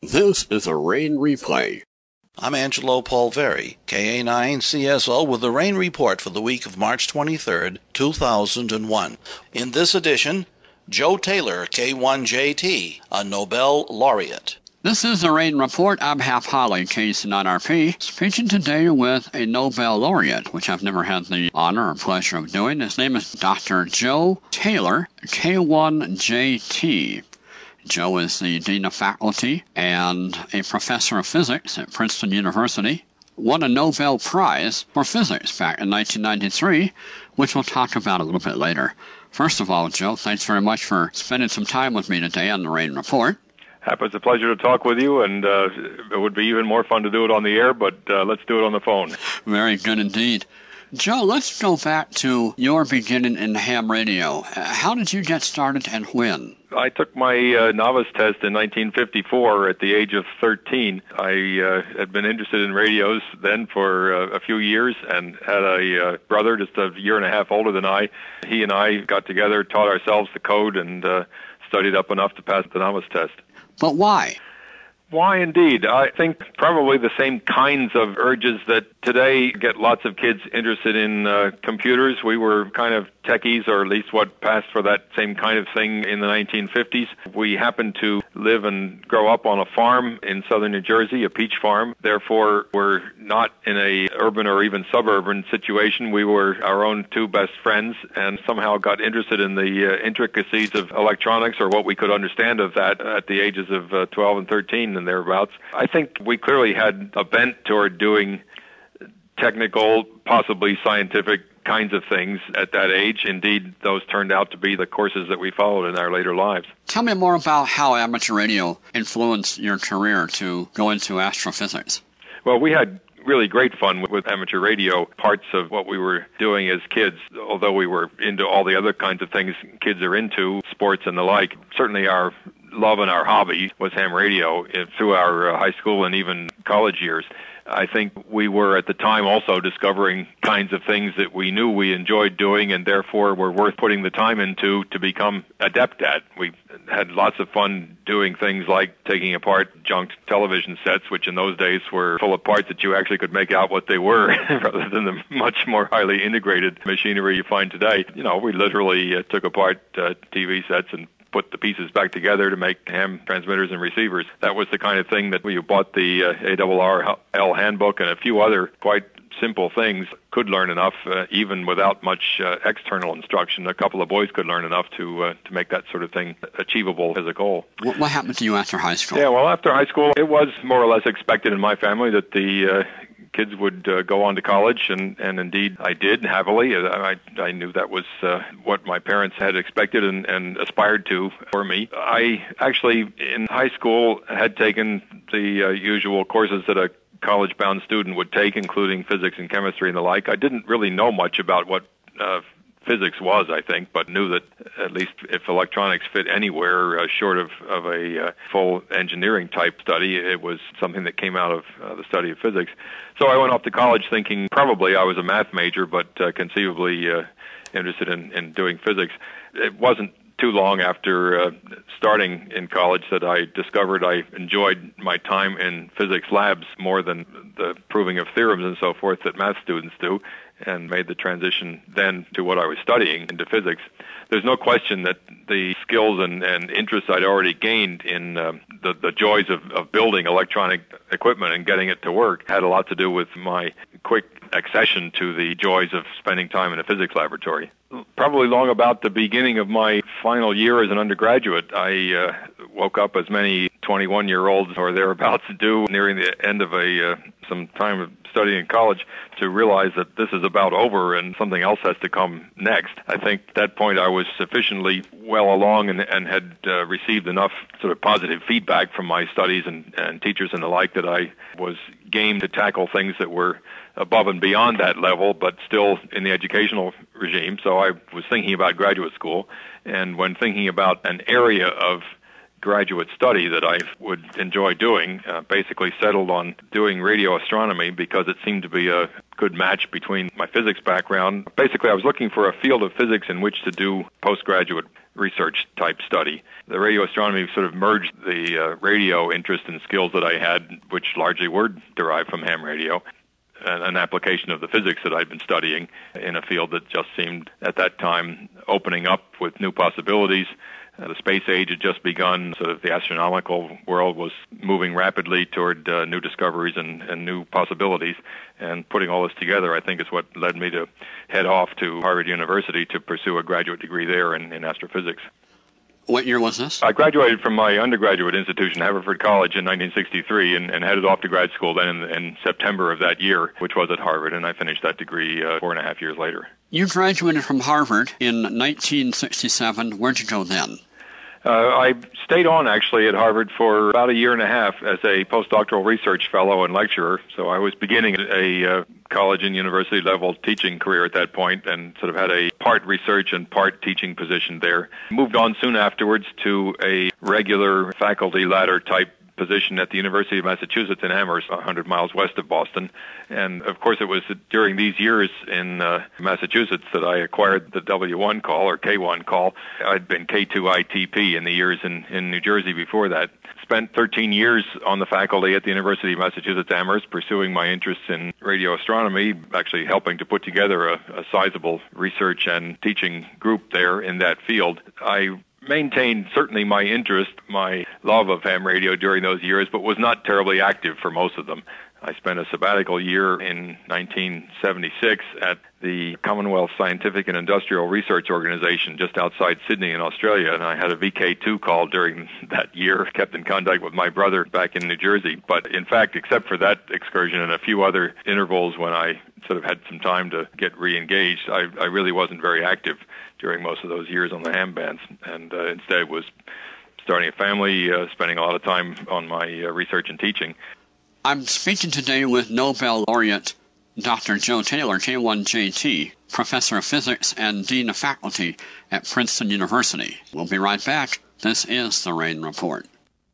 This is a rain replay. I'm Angelo Polveri, KA9CSO, with the rain report for the week of March 23rd, 2001. In this edition, Joe Taylor, K1JT, a Nobel laureate. This is the rain report. I'm Hap Holly, KC9RP, speaking today with a Nobel laureate, which I've never had the honor or pleasure of doing. His name is Dr. Joe Taylor, K1JT. Joe is the Dean of Faculty and a professor of physics at Princeton University. Won a Nobel Prize for Physics back in 1993, which we'll talk about a little bit later. First of all, Joe, thanks very much for spending some time with me today on the Rain Report. It's a pleasure to talk with you, and it would be even more fun to do it on the air, but let's do it on the phone. Very good indeed. Joe, let's go back to your beginning in ham radio. How did you get started and when? I took my novice test in 1954 at the age of 13. I had been interested in radios then for a few years and had a brother just a year and a half older than I. He and I got together, taught ourselves the code, and studied up enough to pass the novice test. But why? Why indeed? I think probably the same kinds of urges that today get lots of kids interested in computers. We were kind of techies, or at least what passed for that same kind of thing in the 1950s. We happened to live and grow up on a farm in southern New Jersey, a peach farm. Therefore, we're not in a urban or even suburban situation. We were our own two best friends and somehow got interested in the intricacies of electronics, or what we could understand of that, at the ages of 12 and 13 and thereabouts. I think we clearly had a bent toward doing technical, possibly scientific kinds of things at that age. Indeed, those turned out to be the courses that we followed in our later lives. Tell me more about how amateur radio influenced your career to go into astrophysics. Well, we had really great fun with amateur radio, parts of what we were doing as kids, although we were into all the other kinds of things kids are into, sports and the like. Certainly our love and our hobby was ham radio through our high school and even college years. I think we were at the time also discovering kinds of things that we knew we enjoyed doing and therefore were worth putting the time into to become adept at. We had lots of fun doing things like taking apart junked television sets, which in those days were full of parts that you actually could make out what they were rather than the much more highly integrated machinery you find today. You know, we literally took apart TV sets and put the pieces back together to make ham transmitters and receivers. That was the kind of thing that we bought the ARRL handbook and a few other quite simple things, could learn enough, even without much external instruction. A couple of boys could learn enough to make that sort of thing achievable as a goal. What happened to you after high school? Yeah, well, after high school, it was more or less expected in my family that the kids would go on to college, and indeed I did, happily. I knew that was what my parents had expected and aspired to for me. I actually, in high school, had taken the usual courses that a college-bound student would take, including physics and chemistry and the like. I didn't really know much about what physics was, I think, but knew that at least if electronics fit anywhere short of a full engineering type study, it was something that came out of the study of physics. So I went off to college thinking probably I was a math major, but conceivably interested in doing physics. It wasn't too long after starting in college that I discovered I enjoyed my time in physics labs more than the proving of theorems and so forth that math students do, and made the transition then to what I was studying into physics. There's no question that the skills and interests I'd already gained in the joys of building electronic equipment and getting it to work had a lot to do with my quick accession to the joys of spending time in a physics laboratory. Probably long about the beginning of my final year as an undergraduate, I woke up, as many 21-year-olds or thereabouts do nearing the end of some time of studying in college, to realize that this is about over and something else has to come next. I think at that point I was sufficiently well along and had received enough sort of positive feedback from my studies and teachers and the like that I was game to tackle things that were above and beyond that level, but still in the educational regime. So I was thinking about graduate school, and when thinking about an area of graduate study that I would enjoy doing, basically settled on doing radio astronomy because it seemed to be a good match between my physics background. Basically, I was looking for a field of physics in which to do postgraduate research type study. The radio astronomy sort of merged the radio interest and skills that I had, which largely were derived from ham radio, and an application of the physics that I'd been studying in a field that just seemed at that time opening up with new possibilities. The space age had just begun, so the astronomical world was moving rapidly toward new discoveries and new possibilities. And putting all this together, I think, is what led me to head off to Harvard University to pursue a graduate degree there in astrophysics. What year was this? I graduated from my undergraduate institution, Haverford College, in 1963, and headed off to grad school then in September of that year, which was at Harvard, and I finished that degree 4.5 years later. You graduated from Harvard in 1967. Where'd you go then? I stayed on, actually, at Harvard for about a year and a half as a postdoctoral research fellow and lecturer. So I was beginning a college and university level teaching career at that point and sort of had a part research and part teaching position there. Moved on soon afterwards to a regular faculty ladder type position at the University of Massachusetts in Amherst, 100 miles west of Boston. And, of course, it was during these years in Massachusetts that I acquired the W1 call, or K1 call. I'd been K2 ITP in the years in New Jersey before that. Spent 13 years on the faculty at the University of Massachusetts Amherst, pursuing my interests in radio astronomy, actually helping to put together a sizable research and teaching group there in that field. I maintained certainly my interest, my love of ham radio during those years, but was not terribly active for most of them. I spent a sabbatical year in 1976 at the Commonwealth Scientific and Industrial Research Organization just outside Sydney in Australia, and I had a VK2 call during that year, kept in contact with my brother back in New Jersey. But in fact, except for that excursion and a few other intervals when I sort of had some time to get re-engaged, I really wasn't very active during most of those years on the ham bands, and instead was starting a family, spending a lot of time on my research and teaching. I'm speaking today with Nobel laureate Dr. Joe Taylor, K1JT, Professor of Physics and Dean of Faculty at Princeton University. We'll be right back. This is the Rain Report.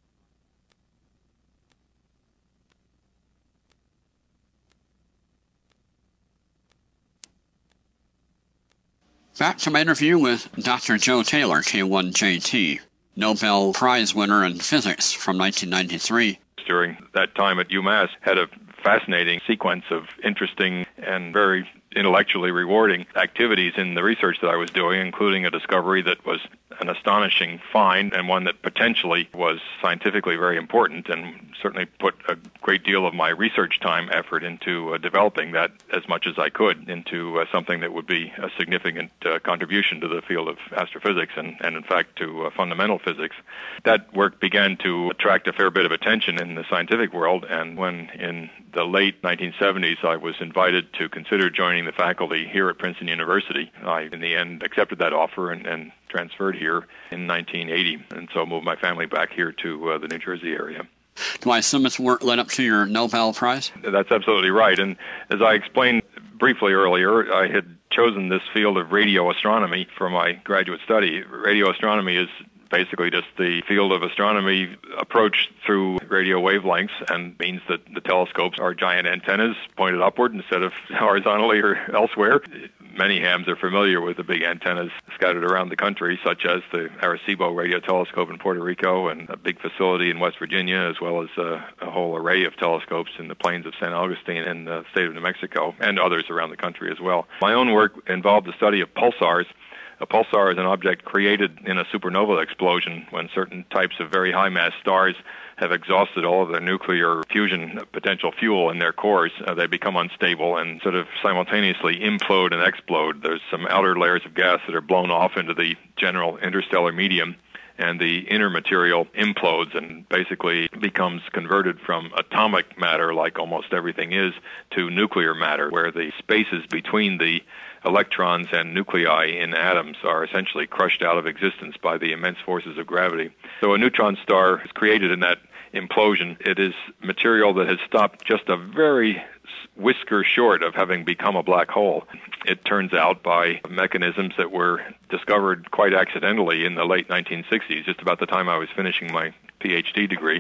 Back to my interview with Dr. Joe Taylor, K1JT, Nobel Prize winner in physics from 1993. During that time at UMass, had a fascinating sequence of interesting and very intellectually rewarding activities in the research that I was doing, including a discovery that was an astonishing find and one that potentially was scientifically very important, and certainly put a great deal of my research time effort into developing that as much as I could into something that would be a significant contribution to the field of astrophysics and in fact to fundamental physics. That work began to attract a fair bit of attention in the scientific world, and when in the late 1970s I was invited to consider joining the faculty here at Princeton University, I in the end accepted that offer and transferred here in 1980, and so moved my family back here to the New Jersey area. Do I assume it's work led up to your Nobel Prize? That's absolutely right, and as I explained briefly earlier, I had chosen this field of radio astronomy for my graduate study. Radio astronomy is basically just the field of astronomy approached through radio wavelengths, and means that the telescopes are giant antennas pointed upward instead of horizontally or elsewhere. Many hams are familiar with the big antennas scattered around the country, such as the Arecibo radio telescope in Puerto Rico and a big facility in West Virginia, as well as a whole array of telescopes in the plains of San Augustine in the state of New Mexico, and others around the country as well. My own work involved the study of pulsars. A pulsar is an object created in a supernova explosion when certain types of very high-mass stars have exhausted all of their nuclear fusion potential fuel in their cores. They become unstable and sort of simultaneously implode and explode. There's some outer layers of gas that are blown off into the general interstellar medium, and the inner material implodes and basically becomes converted from atomic matter, like almost everything is, to nuclear matter, where the spaces between the electrons and nuclei in atoms are essentially crushed out of existence by the immense forces of gravity. So a neutron star is created in that implosion. It is material that has stopped just a very whisker short of having become a black hole. It turns out by mechanisms that were discovered quite accidentally in the late 1960s, just about the time I was finishing my PhD degree.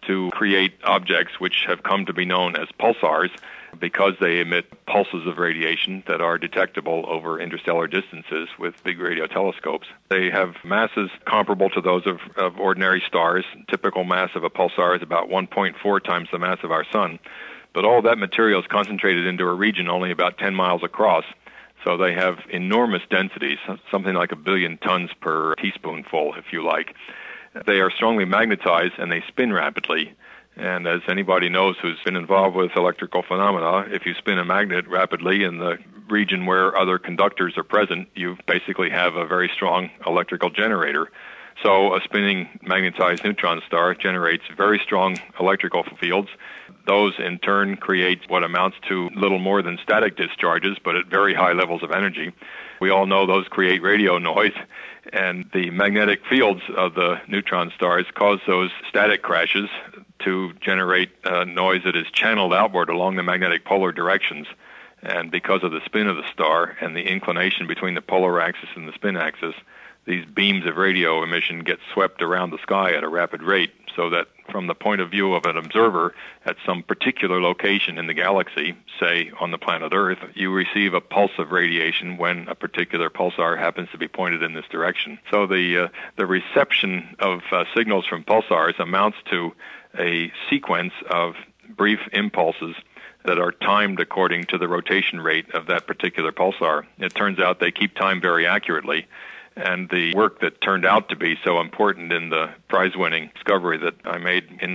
to create objects which have come to be known as pulsars because they emit pulses of radiation that are detectable over interstellar distances with big radio telescopes. They have masses comparable to those of ordinary stars. Typical mass of a pulsar is about 1.4 times the mass of our sun. But all that material is concentrated into a region only about 10 miles across. So they have enormous densities, something like 1 billion tons per teaspoonful, if you like. They are strongly magnetized and they spin rapidly. And as anybody knows who's been involved with electrical phenomena, if you spin a magnet rapidly in the region where other conductors are present, you basically have a very strong electrical generator. So a spinning magnetized neutron star generates very strong electrical fields. Those in turn create what amounts to little more than static discharges, but at very high levels of energy. We all know those create radio noise, and the magnetic fields of the neutron stars cause those static crashes to generate noise that is channeled outward along the magnetic polar directions. And because of the spin of the star and the inclination between the polar axis and the spin axis, these beams of radio emission get swept around the sky at a rapid rate, so that from the point of view of an observer at some particular location in the galaxy, say on the planet Earth, you receive a pulse of radiation when a particular pulsar happens to be pointed in this direction. So the reception of signals from pulsars amounts to a sequence of brief impulses that are timed according to the rotation rate of that particular pulsar. It turns out they keep time very accurately. And the work that turned out to be so important in the prize-winning discovery that I made in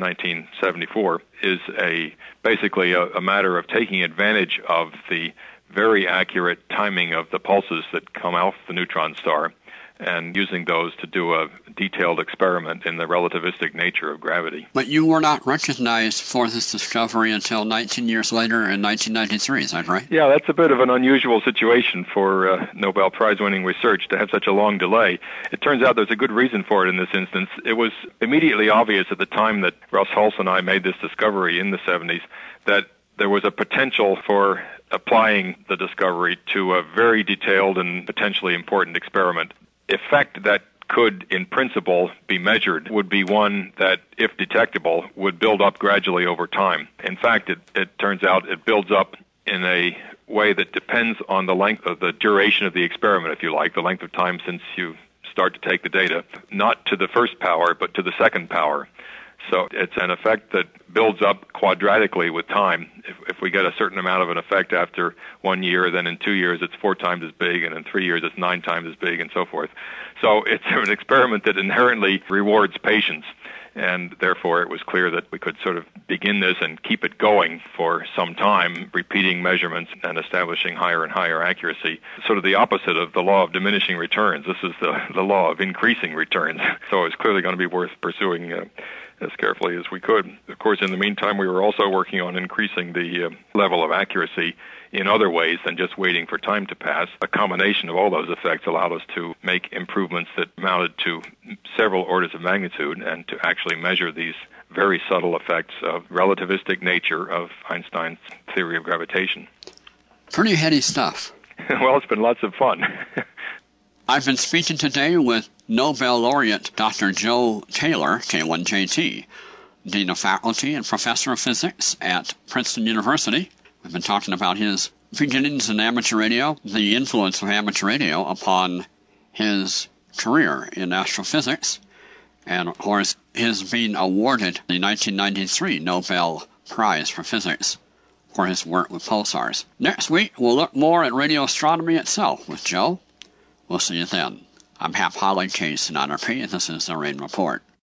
1974 is basically a matter of taking advantage of the very accurate timing of the pulses that come off the neutron star and using those to do a detailed experiment in the relativistic nature of gravity. But you were not recognized for this discovery until 19 years later in 1993, is that right? Yeah, that's a bit of an unusual situation for Nobel Prize-winning research to have such a long delay. It turns out there's a good reason for it in this instance. It was immediately obvious at the time that Russ Hulse and I made this discovery in the 70s that there was a potential for applying the discovery to a very detailed and potentially important experiment. Effect that could, in principle, be measured would be one that, if detectable, would build up gradually over time. In fact, it turns out it builds up in a way that depends on the length of the duration of the experiment, if you like, the length of time since you start to take the data, not to the first power, but to the second power. So it's an effect that builds up quadratically with time. If we get a certain amount of an effect after 1 year, then in 2 years it's 4 times as big, and in 3 years it's 9 times as big, and so forth. So it's an experiment that inherently rewards patience, and therefore it was clear that we could sort of begin this and keep it going for some time, repeating measurements and establishing higher and higher accuracy, sort of the opposite of the law of diminishing returns. This is the law of increasing returns. So it's clearly going to be worth pursuing as carefully as we could. Of course, in the meantime, we were also working on increasing the level of accuracy in other ways than just waiting for time to pass. A combination of all those effects allowed us to make improvements that amounted to several orders of magnitude and to actually measure these very subtle effects of relativistic nature of Einstein's theory of gravitation. Pretty heady stuff. Well, it's been lots of fun. I've been speaking today with Nobel laureate Dr. Joe Taylor, K1JT, Dean of Faculty and Professor of Physics at Princeton University. We've been talking about his beginnings in amateur radio, the influence of amateur radio upon his career in astrophysics, and, of course, his being awarded the 1993 Nobel Prize for Physics for his work with pulsars. Next week, we'll look more at radio astronomy itself with Joe. We'll see you then. I'm Hap Holly, K-Sonography, and this is the Rain Report.